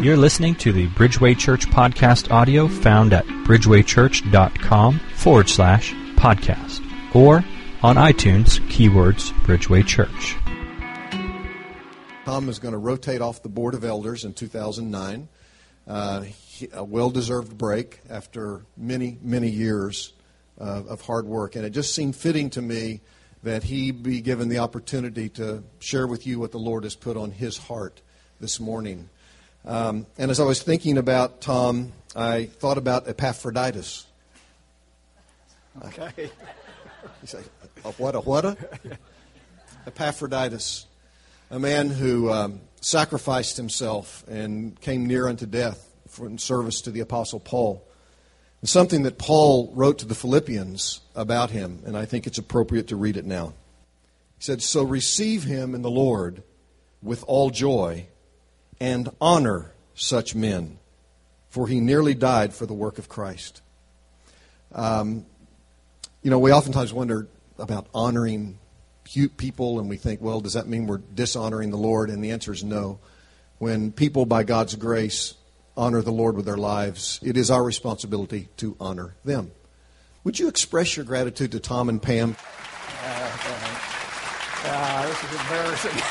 You're listening to the Bridgeway Church podcast audio found at bridgewaychurch.com/podcast or on iTunes, keywords Bridgeway Church. Tom is going to rotate off the Board of Elders in 2009. A well-deserved break after many, many years of hard work. And it just seemed fitting to me that he be given the opportunity to share with you what the Lord has put on his heart this morning. And as I was thinking about Tom, I thought about Epaphroditus. Okay. You say, a what? Epaphroditus, a man who sacrificed himself and came near unto death in service to the Apostle Paul. And something that Paul wrote to the Philippians about him, and I think it's appropriate to read it now. He said, "So receive him in the Lord with all joy and honor such men, for he nearly died for the work of Christ." We oftentimes wonder about honoring people, and we think, well, does that mean we're dishonoring the Lord? And the answer is no. When people, by God's grace, honor the Lord with their lives, it is our responsibility to honor them. Would you express your gratitude to Tom and Pam? This is embarrassing.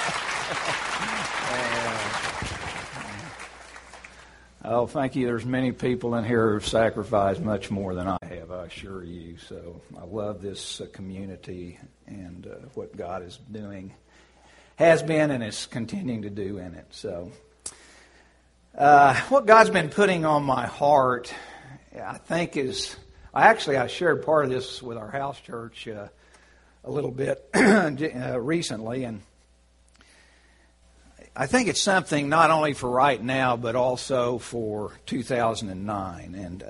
Oh, thank you. There's many people in here who've sacrificed much more than I have, I assure you. So I love this community and what God is doing, has been, and is continuing to do in it. So what God's been putting on my heart, I think, is I shared part of this with our house church a little bit recently, and I think it's something not only for right now, but also for 2009. And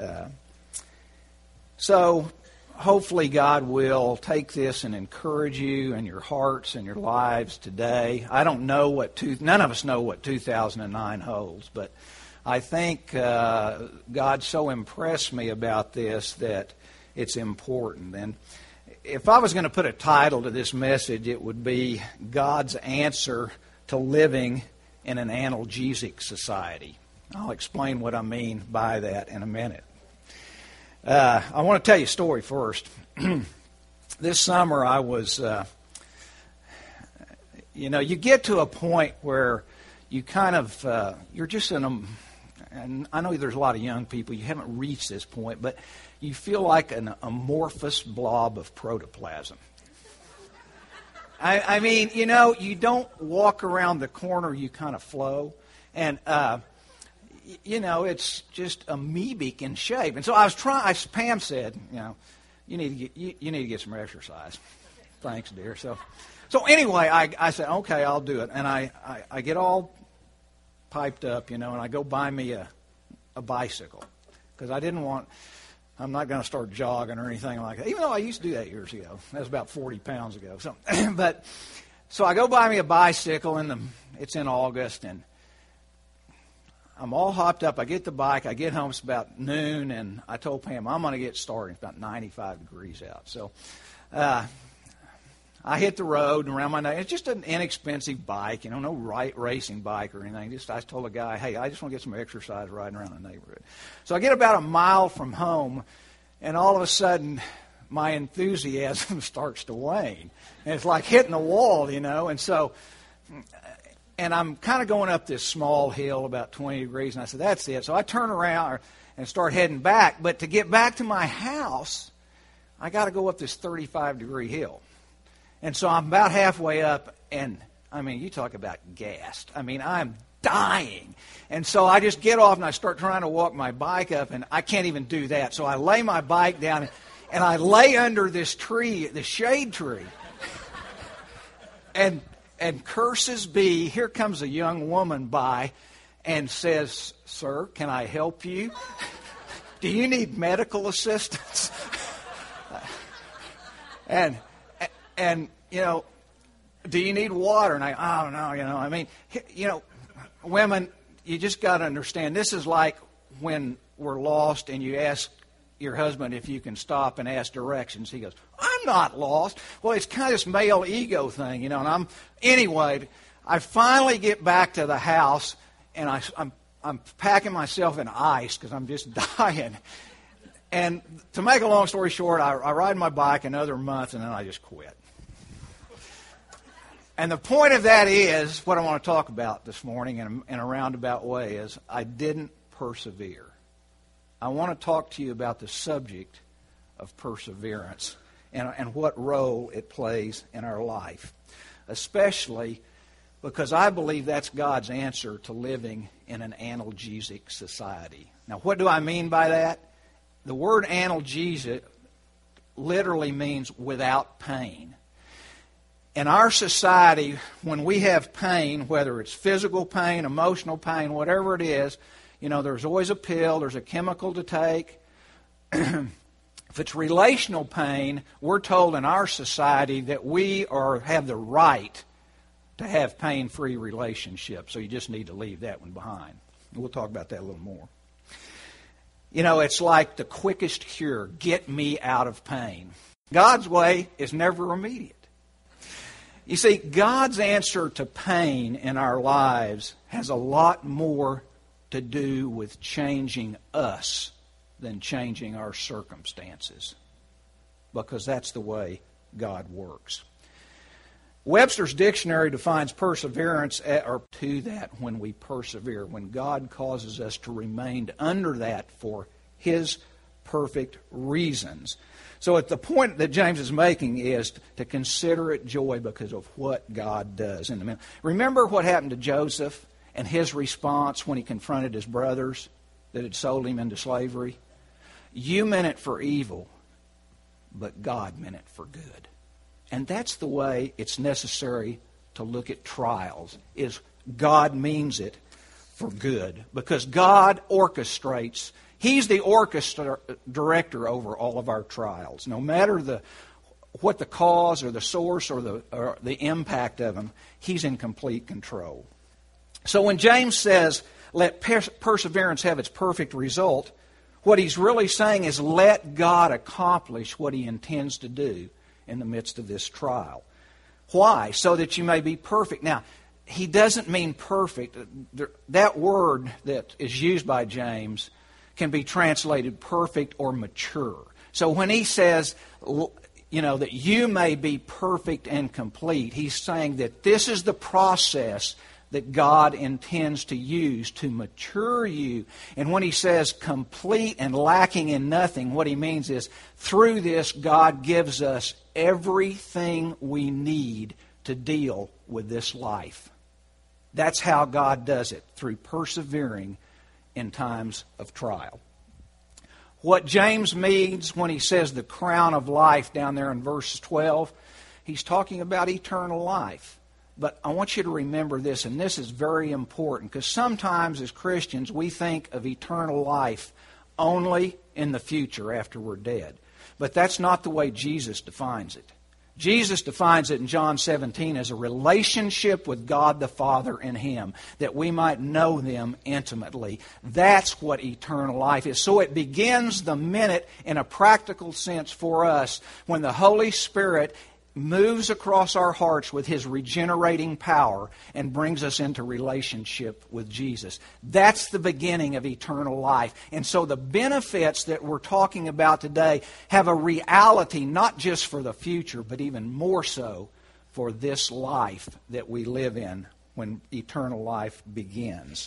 so hopefully God will take this and encourage you in your hearts and your lives today. I don't know none of us know what 2009 holds, but I think God so impressed me about this that it's important. And if I was going to put a title to this message, it would be God's Answer to Living in an Analgesic Society. I'll explain what I mean by that in a minute. I want to tell you a story first. This summer I was, you get to a point where you kind of, you're just in a, and I know there's a lot of young people, you haven't reached this point, but you feel like an amorphous blob of protoplasm. I mean, you don't walk around the corner, you kind of flow. And, it's just amoebic in shape. And so Pam said, you need to get some exercise. Thanks, dear. So anyway, I said, okay, I'll do it. And I get all piped up, and I go buy me a bicycle. Because I'm not going to start jogging or anything like that, even though I used to do that years ago. That was about 40 pounds ago. So I go buy me a bicycle, and it's in August, and I'm all hopped up. I get the bike. I get home. It's about noon, and I told Pam, I'm going to get started. It's about 95 degrees out. So I hit the road and around my neck. It's just an inexpensive bike, no racing bike or anything. I told a guy, hey, I just want to get some exercise riding around the neighborhood. So I get about a mile from home, and all of a sudden my enthusiasm starts to wane. And it's like hitting the wall, And so, and I'm kind of going up this small hill about 20 degrees, and I said, that's it. So I turn around and start heading back. But to get back to my house, I got to go up this 35-degree hill. And so I'm about halfway up, and, you talk about gassed. I'm dying. And so I just get off, and I start trying to walk my bike up, and I can't even do that. So I lay my bike down, and I lay under this tree, the shade tree. And curses be, here comes a young woman by and says, "Sir, can I help you? Do you need medical assistance?" And do you need water? And I don't know, women, you just got to understand, this is like when we're lost and you ask your husband if you can stop and ask directions. He goes, I'm not lost. Well, it's kind of this male ego thing, and anyway, I finally get back to the house, and I'm I'm packing myself in ice because I'm just dying. And to make a long story short, I ride my bike another month, and then I just quit. And the point of that is, what I want to talk about this morning in a roundabout way, is I didn't persevere. I want to talk to you about the subject of perseverance and what role it plays in our life, especially because I believe that's God's answer to living in an analgesic society. Now, what do I mean by that? The word analgesic literally means without pain. In our society, when we have pain, whether it's physical pain, emotional pain, whatever it is, there's always a pill, there's a chemical to take. If it's relational pain, we're told in our society that we have the right to have pain-free relationships, so you just need to leave that one behind. We'll talk about that a little more. It's like the quickest cure, get me out of pain. God's way is never immediate. You see, God's answer to pain in our lives has a lot more to do with changing us than changing our circumstances, because that's the way God works. Webster's dictionary defines perseverance when we persevere, when God causes us to remain under that for His perfect reasons. So at the point that James is making is to consider it joy because of what God does. Remember what happened to Joseph and his response when he confronted his brothers that had sold him into slavery? You meant it for evil, but God meant it for good. And that's the way it's necessary to look at trials, is God means it for good. Because God orchestrates, He's the orchestra director over all of our trials. No matter what the cause or the source or the impact of them, He's in complete control. So when James says, let perseverance have its perfect result, what he's really saying is let God accomplish what He intends to do in the midst of this trial. Why? So that you may be perfect. Now, he doesn't mean perfect. That word that is used by James can be translated perfect or mature. So when he says, that you may be perfect and complete, he's saying that this is the process that God intends to use to mature you. And when he says complete and lacking in nothing, what he means is through this, God gives us everything we need to deal with this life. That's how God does it, through persevering in times of trial. What James means when he says the crown of life down there in verse 12, he's talking about eternal life. But I want you to remember this, and this is very important, because sometimes as Christians we think of eternal life only in the future after we're dead. But that's not the way Jesus defines it. Jesus defines it in John 17 as a relationship with God the Father and Him, that we might know them intimately. That's what eternal life is. So it begins the minute, in a practical sense for us, when the Holy Spirit moves across our hearts with His regenerating power and brings us into relationship with Jesus. That's the beginning of eternal life. And so the benefits that we're talking about today have a reality not just for the future, but even more so for this life that we live in when eternal life begins.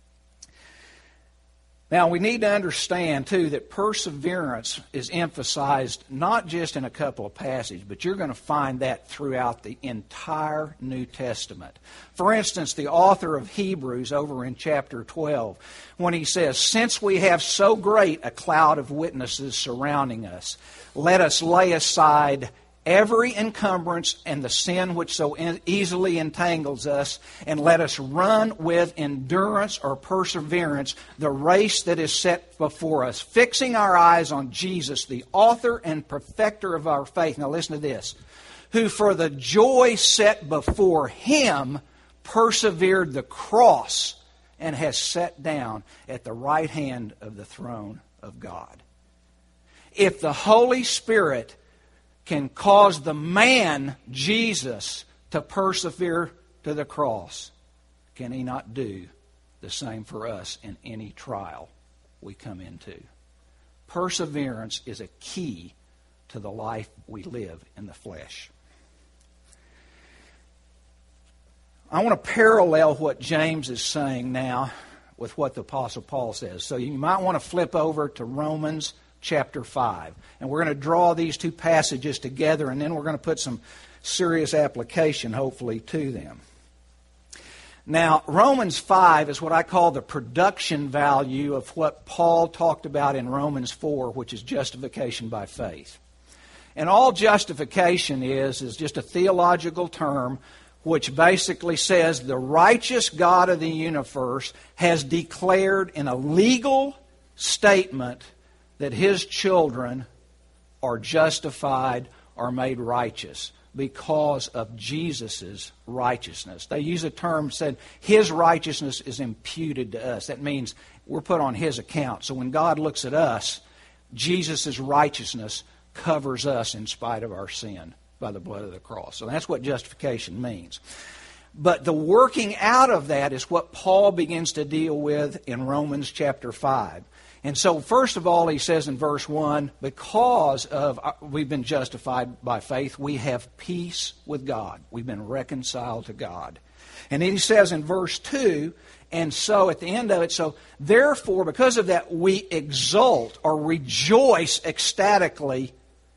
Now, we need to understand, too, that perseverance is emphasized not just in a couple of passages, but you're going to find that throughout the entire New Testament. For instance, the author of Hebrews over in chapter 12, when he says, "Since we have so great a cloud of witnesses surrounding us, let us lay aside every encumbrance and the sin which so easily entangles us, and let us run with endurance or perseverance the race that is set before us, fixing our eyes on Jesus, the author and perfecter of our faith." Now listen to this. "Who for the joy set before Him persevered the cross and has sat down at the right hand of the throne of God." If the Holy Spirit can cause the man, Jesus, to persevere to the cross, can He not do the same for us in any trial we come into. Perseverance is a key to the life we live in the flesh. I want to parallel what James is saying now with what the Apostle Paul says. So you might want to flip over to Romans chapter 5. And we're going to draw these two passages together, and then we're going to put some serious application, hopefully, to them. Now, Romans 5 is what I call the production value of what Paul talked about in Romans 4, which is justification by faith. And all justification is just a theological term which basically says the righteous God of the universe has declared in a legal statement that His children are justified or made righteous because of Jesus' righteousness. They use a term said His righteousness is imputed to us. That means we're put on His account. So when God looks at us, Jesus' righteousness covers us in spite of our sin by the blood of the cross. So that's what justification means. But the working out of that is what Paul begins to deal with in Romans chapter 5. And so first of all, he says in verse 1, because of we've been justified by faith, we have peace with God. We've been reconciled to God. And then he says in verse 2, and so at the end of it, so therefore, because of that, we exult or rejoice ecstatically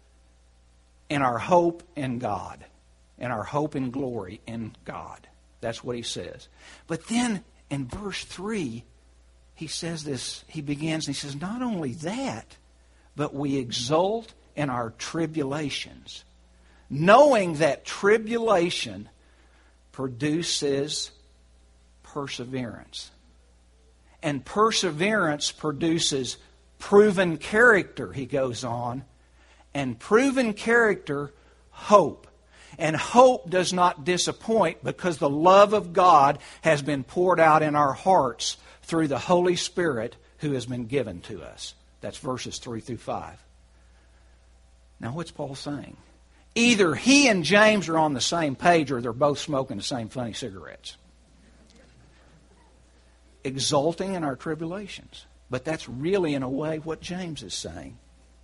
in our hope in God, in our hope and glory in God. That's what he says. But then in verse 3, he says this, he begins and he says, not only that, but we exult in our tribulations, knowing that tribulation produces perseverance. And perseverance produces proven character, he goes on. And proven character, hope. And hope does not disappoint because the love of God has been poured out in our hearts through the Holy Spirit who has been given to us. That's verses 3 through 5. Now what's Paul saying? Either he and James are on the same page or they're both smoking the same funny cigarettes. Exulting in our tribulations. But that's really in a way what James is saying.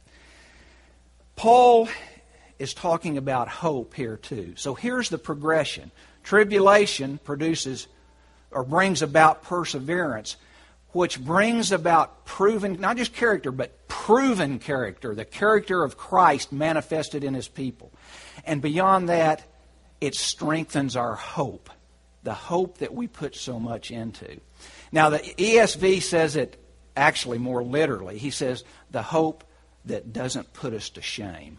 Paul is talking about hope here too. So here's the progression. Tribulation produces or brings about perseverance, which brings about proven, not just character, but proven character, the character of Christ manifested in His people. And beyond that, it strengthens our hope, the hope that we put so much into. Now the ESV says it actually more literally. He says the hope that doesn't put us to shame.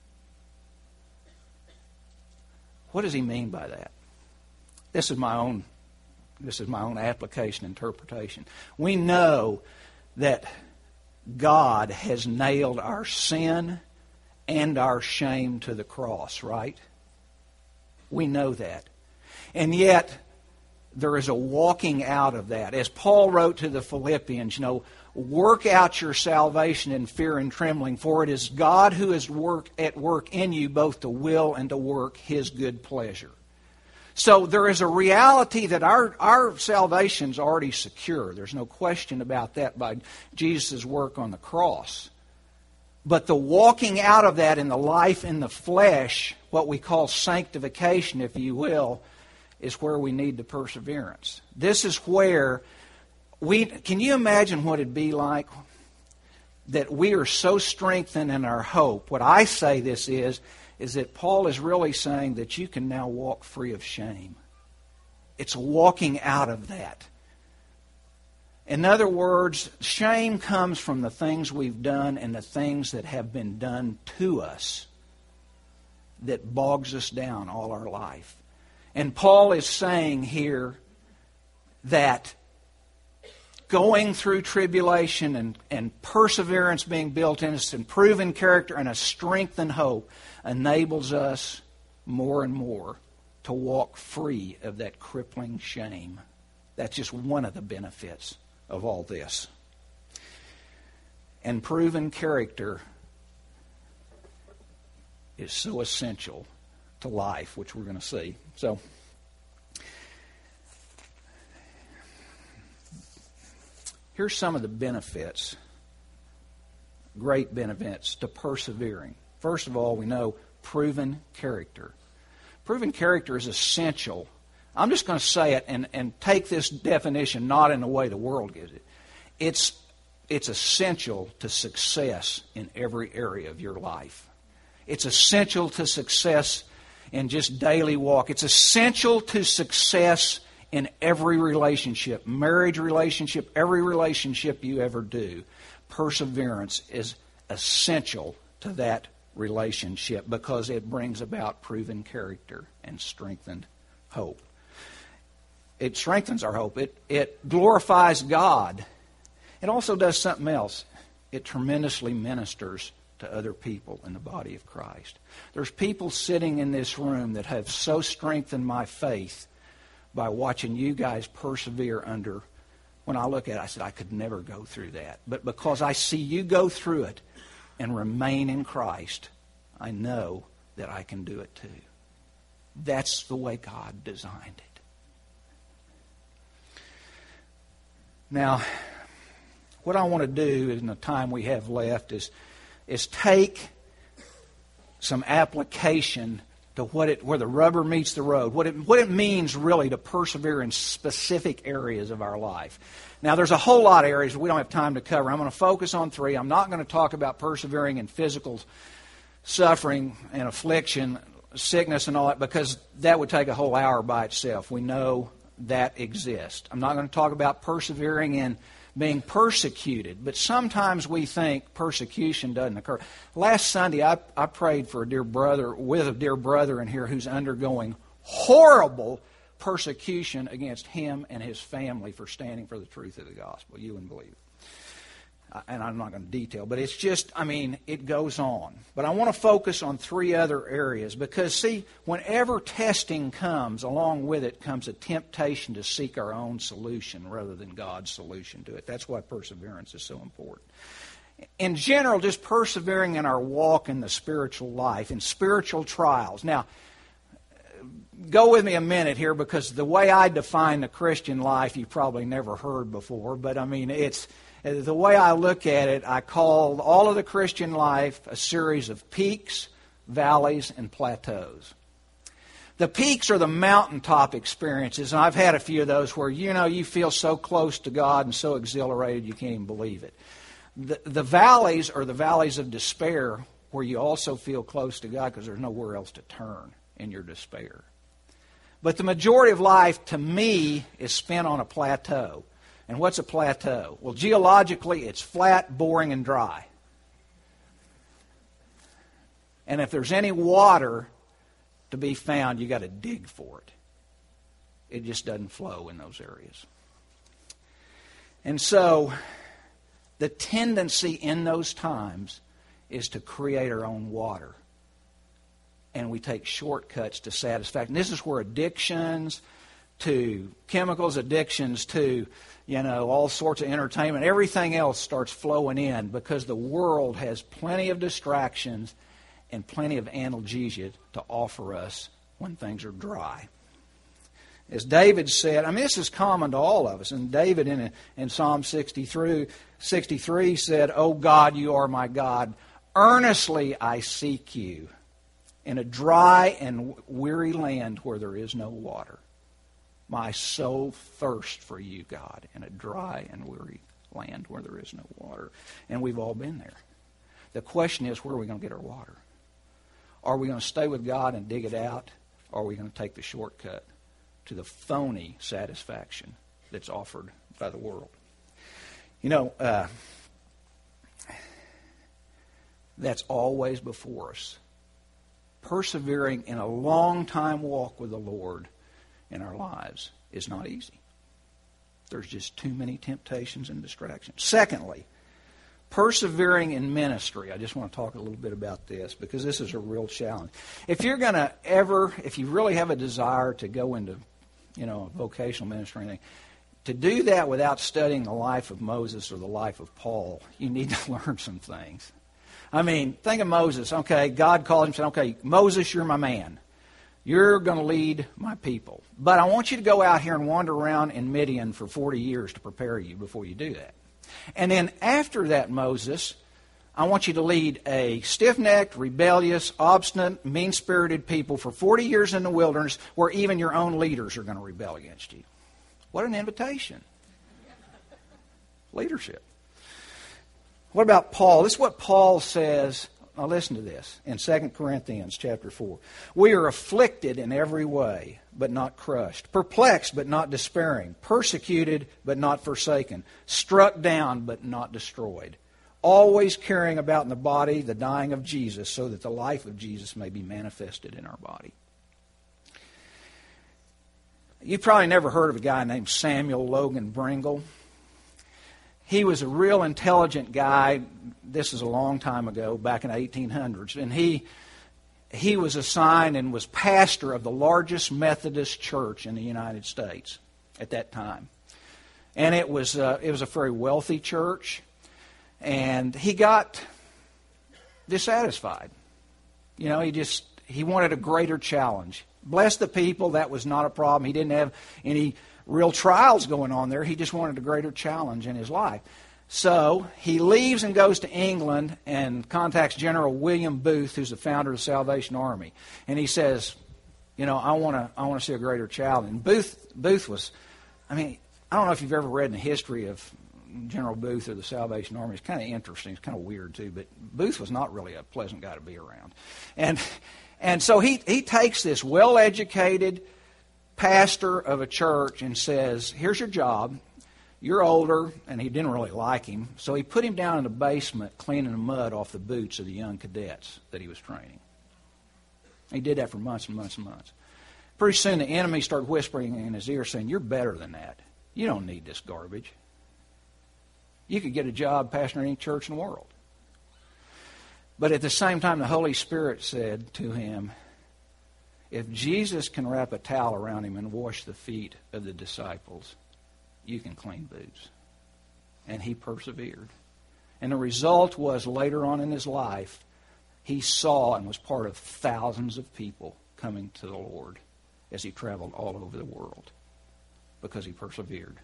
What does he mean by that? This is my own application, interpretation. We know that God has nailed our sin and our shame to the cross, right? We know that. And yet, there is a walking out of that. As Paul wrote to the Philippians, work out your salvation in fear and trembling, for it is God who is at work in you both to will and to work His good pleasure. So there is a reality that our salvation's already secure. There's no question about that by Jesus' work on the cross. But the walking out of that in the life in the flesh, what we call sanctification, if you will, is where we need the perseverance. This is where can you imagine what it'd be like that we are so strengthened in our hope? What I say this is that Paul is really saying that you can now walk free of shame. It's walking out of that. In other words, shame comes from the things we've done and the things that have been done to us that bogs us down all our life. And Paul is saying here that going through tribulation and perseverance being built in us and proven character and a strengthened hope enables us more and more to walk free of that crippling shame. That's just one of the benefits of all this. And proven character is so essential to life, which we're going to see. So, Here's some of the benefits, great benefits to persevering. First of all, we know proven character. Proven character is essential. I'm just going to say it and take this definition not in the way the world gives it. It's essential to success in every area of your life. It's essential to success in just daily walk. It's essential to success in every relationship, marriage relationship, every relationship you ever do. Perseverance is essential to that relationship because it brings about proven character and strengthened hope. It strengthens our hope. It glorifies God. It also does something else. It tremendously ministers to other people in the body of Christ. There's people sitting in this room that have so strengthened my faith by watching you guys persevere under, when I look at it, I said, I could never go through that. But because I see you go through it and remain in Christ, I know that I can do it too. That's the way God designed it. Now, what I want to do in the time we have left is take some application to where the rubber meets the road, what it means really to persevere in specific areas of our life. Now, there's a whole lot of areas we don't have time to cover. I'm going to focus on 3. I'm not going to talk about persevering in physical suffering and affliction, sickness and all that, because that would take a whole hour by itself. We know that exists. I'm not going to talk about persevering in being persecuted, but sometimes we think persecution doesn't occur. Last Sunday, I prayed for a dear brother in here who's undergoing horrible persecution against him and his family for standing for the truth of the gospel. You wouldn't believe it. And I'm not going to detail, but it's just, it goes on. But I want to focus on 3 other areas because, see, whenever testing comes, along with it comes a temptation to seek our own solution rather than God's solution to it. That's why perseverance is so important. In general, just persevering in our walk in the spiritual life, in spiritual trials. Now, go with me a minute here because the way I define the Christian life, you've probably never heard before, but it's... The way I look at it, I call all of the Christian life a series of peaks, valleys, and plateaus. The peaks are the mountaintop experiences, and I've had a few of those where, you feel so close to God and so exhilarated you can't even believe it. The valleys are the valleys of despair where you also feel close to God because there's nowhere else to turn in your despair. But the majority of life, to me, is spent on a plateau. And what's a plateau? Well, geologically, it's flat, boring, and dry. And if there's any water to be found, you got to dig for it. It just doesn't flow in those areas. And so, the tendency in those times is to create our own water. And we take shortcuts to satisfaction. This is where addictions to chemicals, addictions to all sorts of entertainment, everything else starts flowing in because the world has plenty of distractions and plenty of analgesia to offer us when things are dry. As David said, this is common to all of us, and David in Psalm 63 said, "O God, you are my God. Earnestly I seek you in a dry and weary land where there is no water. My soul thirsts for you, God, in a dry and weary land where there is no water." And we've all been there. The question is, where are we going to get our water? Are we going to stay with God and dig it out, or are we going to take the shortcut to the phony satisfaction that's offered by the world? That's always before us. Persevering in a long time walk with the Lord in our lives is not easy. There's just too many temptations and distractions. Secondly, persevering in ministry. I just want to talk a little bit about this because this is a real challenge. If you really have a desire to go into, vocational ministry or anything, to do that without studying the life of Moses or the life of Paul, you need to learn some things. Think of Moses. Okay, God called him and said, "Okay, Moses, you're my man. You're going to lead my people. But I want you to go out here and wander around in Midian for 40 years to prepare you before you do that." And then after that, Moses, I want you to lead a stiff-necked, rebellious, obstinate, mean-spirited people for 40 years in the wilderness where even your own leaders are going to rebel against you. What an invitation. Leadership. What about Paul? This is what Paul says. Now listen to this in 2 Corinthians chapter 4. We are afflicted in every way, but not crushed. Perplexed, but not despairing. Persecuted, but not forsaken. Struck down, but not destroyed. Always carrying about in the body the dying of Jesus, so that the life of Jesus may be manifested in our body. You've probably never heard of a guy named Samuel Logan Bringle. He was a real intelligent guy. This is a long time ago, back in the 1800s. And he was assigned and was pastor of the largest Methodist church in the United States at that time. And it was a very wealthy church. And he got dissatisfied. You know, he wanted a greater challenge. Bless the people, that was not a problem. He didn't have any real trials going on there. He just wanted a greater challenge in his life. So he leaves and goes to England and contacts General William Booth, who's the founder of the Salvation Army. And he says, you know, I want to see a greater challenge. And Booth was, I mean, I don't know if you've ever read in the history of General Booth or the Salvation Army. It's kind of interesting. It's kind of weird, too. But Booth was not really a pleasant guy to be around. And so he takes this well-educated pastor of a church and says, here's your job. You're older, and he didn't really like him. So he put him down in the basement cleaning the mud off the boots of the young cadets that he was training. He did that for months and months and months. Pretty soon the enemy started whispering in his ear saying, you're better than that. You don't need this garbage. You could get a job pastoring any church in the world. But at the same time, the Holy Spirit said to him, if Jesus can wrap a towel around him and wash the feet of the disciples, you can clean boots. And he persevered. And the result was later on in his life, he saw and was part of thousands of people coming to the Lord as he traveled all over the world because he persevered.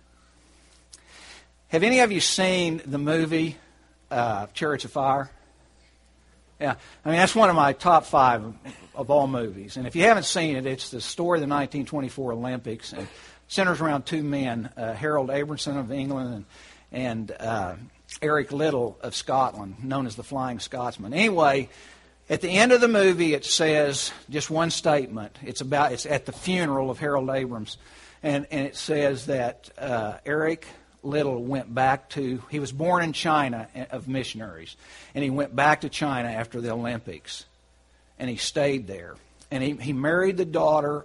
Have any of you seen the movie Chariots of Fire? Yeah, I mean, that's one of my top 5 of all movies. And if you haven't seen it, it's the story of the 1924 Olympics. And centers around 2 men, Harold Abramson of England and Eric Liddell of Scotland, known as the Flying Scotsman. Anyway, at the end of the movie, it says just one statement. It's at the funeral of Harold Abrams. And it says that Eric Liddell went back he was born in China of missionaries, and he went back to China after the Olympics, and he stayed there. And he married the daughter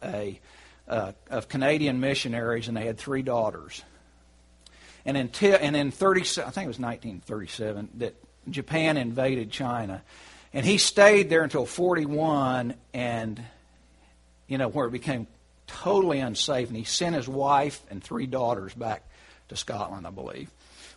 of Canadian missionaries, and they had 3 daughters. And in 30, I think it was 1937, that Japan invaded China, and he stayed there until 41, and where it became totally unsafe. And he sent his wife and 3 daughters back to Scotland, I believe.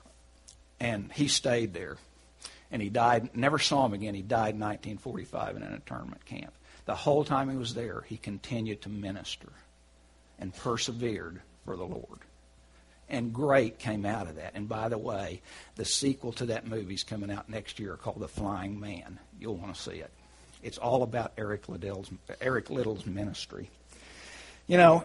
And he stayed there. And he died, never saw him again. He died in 1945 in an internment camp. The whole time he was there, he continued to minister and persevered for the Lord. And great came out of that. And by the way, the sequel to that movie is coming out next year called The Flying Man. You'll want to see it. It's all about Eric Liddell's ministry. You know,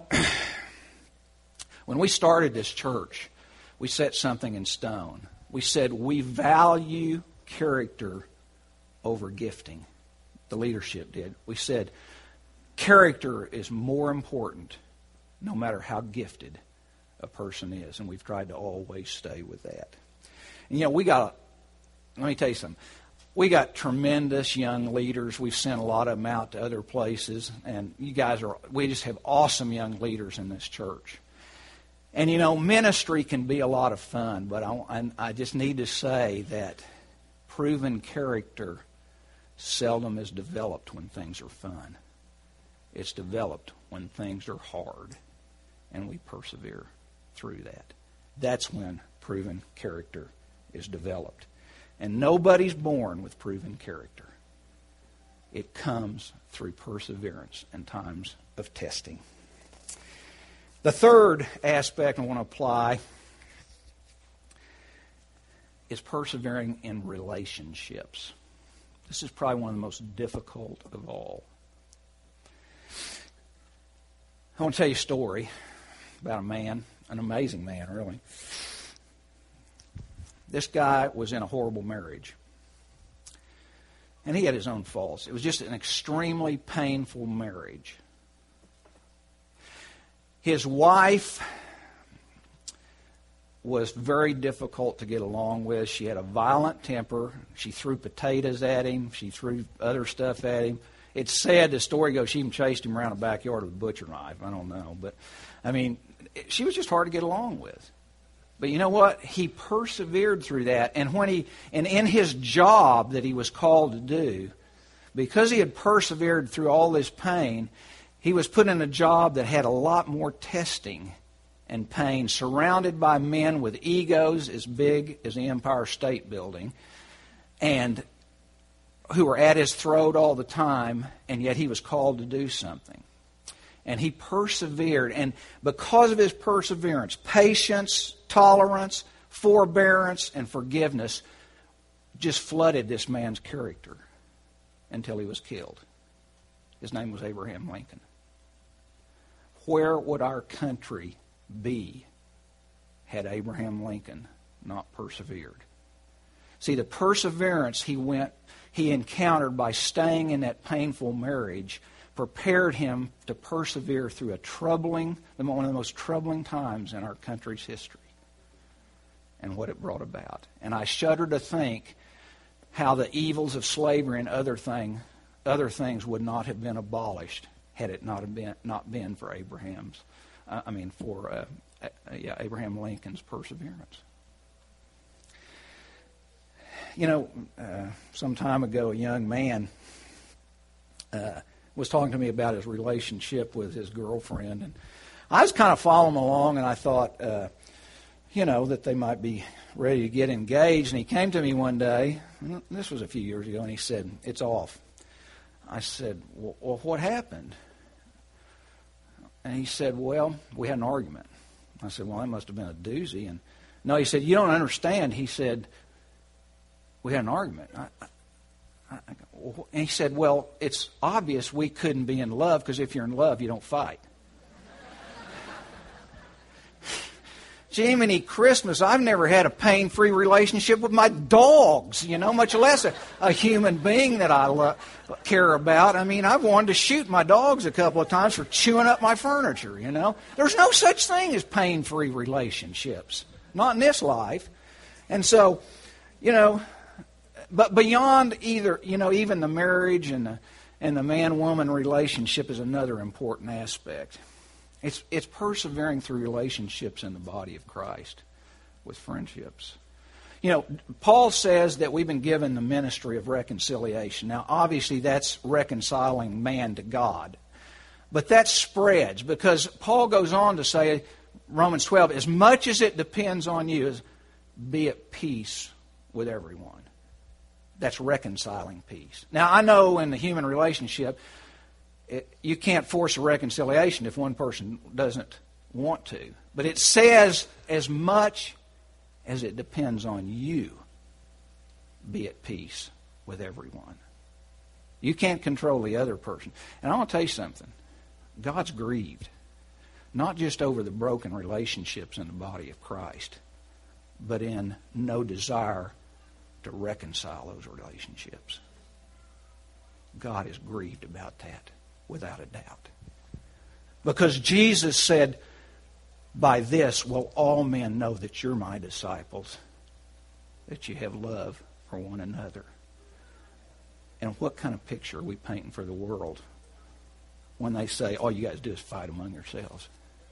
when we started this church, we set something in stone. We said we value character over gifting. The leadership did. We said character is more important no matter how gifted a person is. And we've tried to always stay with that. And let me tell you something. We got tremendous young leaders. We've sent a lot of them out to other places. And we just have awesome young leaders in this church. And, ministry can be a lot of fun, but I just need to say that proven character seldom is developed when things are fun. It's developed when things are hard, and we persevere through that. That's when proven character is developed. And nobody's born with proven character. It comes through perseverance and times of testing. The third aspect I want to apply is persevering in relationships. This is probably one of the most difficult of all. I want to tell you a story about a man, an amazing man, really. This guy was in a horrible marriage. And he had his own faults. It was just an extremely painful marriage. His wife was very difficult to get along with. She had a violent temper. She threw potatoes at him. She threw other stuff at him. It's sad, the story goes, she even chased him around the backyard with a butcher knife. I don't know. But, I mean, she was just hard to get along with. But you know what? He persevered through that. And in his job that he was called to do, because he had persevered through all this pain, he was put in a job that had a lot more testing and pain, surrounded by men with egos as big as the Empire State Building, and who were at his throat all the time, and yet he was called to do something. And he persevered, and because of his perseverance, patience, tolerance, forbearance, and forgiveness just flooded this man's character until he was killed. His name was Abraham Lincoln. Where would our country be had Abraham Lincoln not persevered? See, the perseverance he encountered by staying in that painful marriage prepared him to persevere through one of the most troubling times in our country's history, and what it brought about. And I shudder to think how the evils of slavery and other things would not have been abolished had it not been for Abraham Lincoln's perseverance. You know, some time ago, a young man was talking to me about his relationship with his girlfriend, and I was kind of following along, and I thought, that they might be ready to get engaged. And he came to me one day, and this was a few years ago, and he said, "It's off." I said, "Well, what happened?" And he said, "Well, we had an argument." I said, "Well, that must have been a doozy." And no, he said, "You don't understand." He said, "We had an argument." And he said, "Well, it's obvious we couldn't be in love, because if you're in love, you don't fight." Jiminy Christmas, I've never had a pain-free relationship with my dogs, much less a human being that I care about. I mean, I've wanted to shoot my dogs a couple of times for chewing up my furniture, There's no such thing as pain-free relationships, not in this life. And so, but beyond even the marriage and the man-woman relationship is another important aspect. It's persevering through relationships in the body of Christ with friendships. Paul says that we've been given the ministry of reconciliation. Now, obviously, that's reconciling man to God. But that spreads, because Paul goes on to say, Romans 12, as much as it depends on you, be at peace with everyone. That's reconciling peace. Now, I know in the human relationship, you can't force a reconciliation if one person doesn't want to. But it says, as much as it depends on you, be at peace with everyone. You can't control the other person. And I want to tell you something. God's grieved, not just over the broken relationships in the body of Christ, but in no desire to reconcile those relationships. God is grieved about that, without a doubt. Because Jesus said, "By this will all men know that you're my disciples, that you have love for one another." And what kind of picture are we painting for the world when they say, all you guys do is fight among yourselves?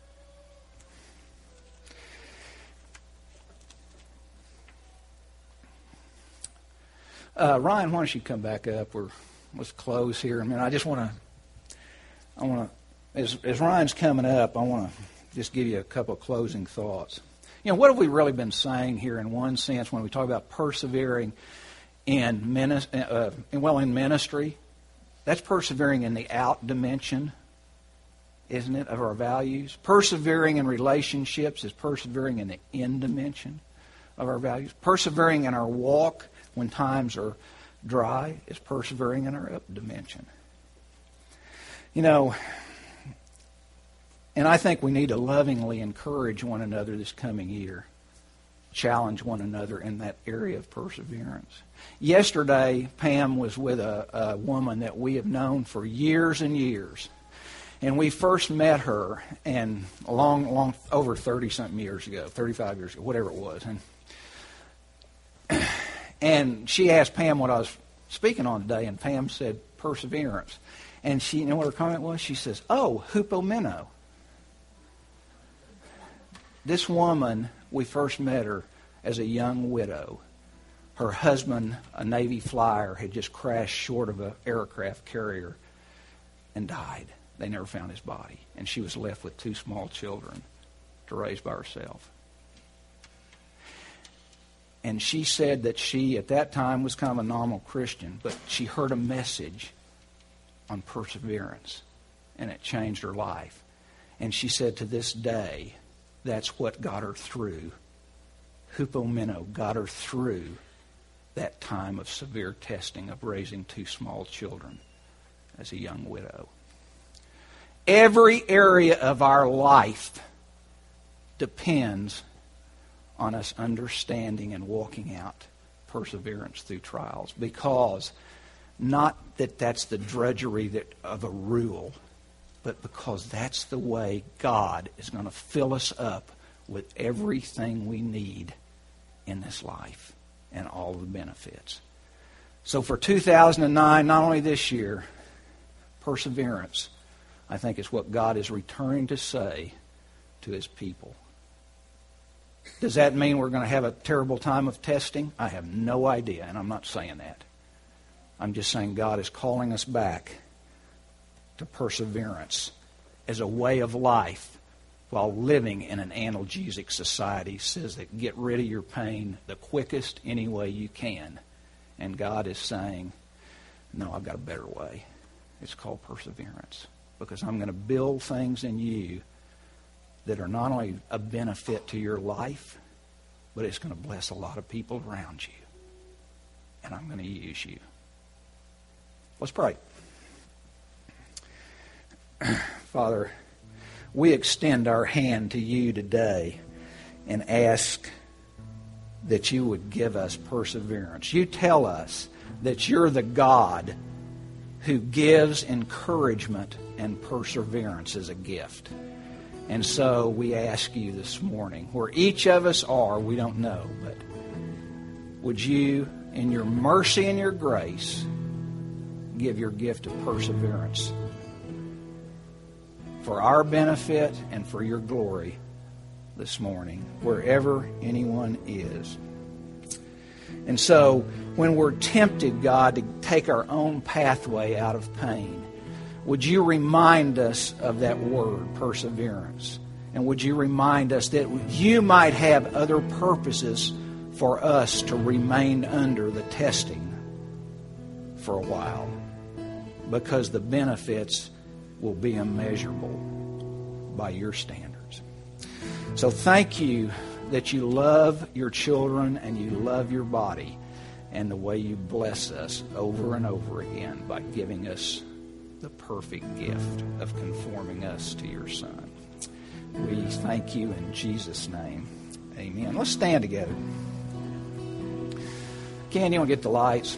Ryan, why don't you come back up? Let's close here. I mean, I want to, as Ryan's coming up, I want to just give you a couple of closing thoughts. What have we really been saying here in one sense when we talk about persevering in ministry? That's persevering in the out dimension, isn't it, of our values? Persevering in relationships is persevering in the in dimension of our values. Persevering in our walk when times are dry is persevering in our up dimension. You know, and I think we need to lovingly encourage one another this coming year. Challenge one another in that area of perseverance. Yesterday, Pam was with a woman that we have known for years and years. And we first met her and long over 30-something years ago, 35 years ago, whatever it was. And she asked Pam what I was speaking on today, and Pam said perseverance. And she, you know what her comment was? She says, "Oh, hupomeno." This woman, we first met her as a young widow. Her husband, a Navy flyer, had just crashed short of an aircraft carrier and died. They never found his body. And she was left with 2 small children to raise by herself. And she said that she, at that time, was kind of a nominal Christian, but she heard a message on perseverance, and it changed her life. And she said to this day, that's what got her through. Hupomeno got her through that time of severe testing of raising 2 small children as a young widow. Every area of our life depends on us understanding and walking out perseverance through trials, because not that that's the drudgery of a rule, but because that's the way God is going to fill us up with everything we need in this life and all the benefits. So for 2009, not only this year, perseverance, I think, is what God is returning to say to His people. Does that mean we're going to have a terrible time of testing? I have no idea, and I'm not saying that. I'm just saying God is calling us back to perseverance as a way of life while living in an analgesic society. Says that get rid of your pain the quickest any way you can. And God is saying, no, I've got a better way. It's called perseverance. Because I'm going to build things in you that are not only a benefit to your life, but it's going to bless a lot of people around you. And I'm going to use you. Let's pray. Father, we extend our hand to you today and ask that you would give us perseverance. You tell us that you're the God who gives encouragement and perseverance as a gift. And so we ask you this morning, where each of us are, we don't know, but would you, in your mercy and your grace, give your gift of perseverance for our benefit and for your glory this morning, wherever anyone is. And so, when we're tempted, God, to take our own pathway out of pain, would you remind us of that word, perseverance? And would you remind us that you might have other purposes for us to remain under the testing for a while? Because the benefits will be immeasurable by your standards. So thank you that you love your children and you love your body, and the way you bless us over and over again by giving us the perfect gift of conforming us to your Son. We thank you in Jesus' name. Amen. Let's stand together. Ken, you want to get the lights?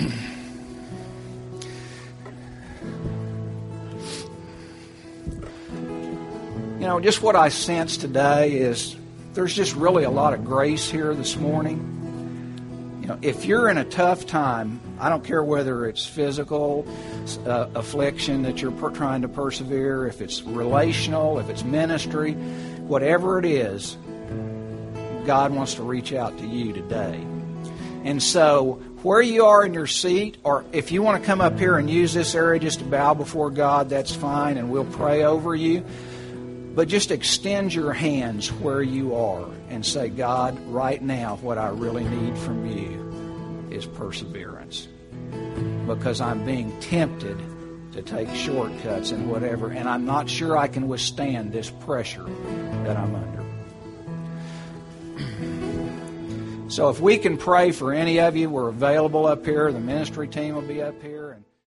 You know, just what I sense today is there's just really a lot of grace here this morning. You know, if you're in a tough time, I don't care whether it's physical affliction that you're trying to persevere, if it's relational, if it's ministry, whatever it is, God wants to reach out to you today. And so, where you are in your seat, or if you want to come up here and use this area just to bow before God, that's fine, and we'll pray over you. But just extend your hands where you are and say, God, right now what I really need from you is perseverance. Because I'm being tempted to take shortcuts and whatever, and I'm not sure I can withstand this pressure that I'm under. So if we can pray for any of you, we're available up here. The ministry team will be up here. And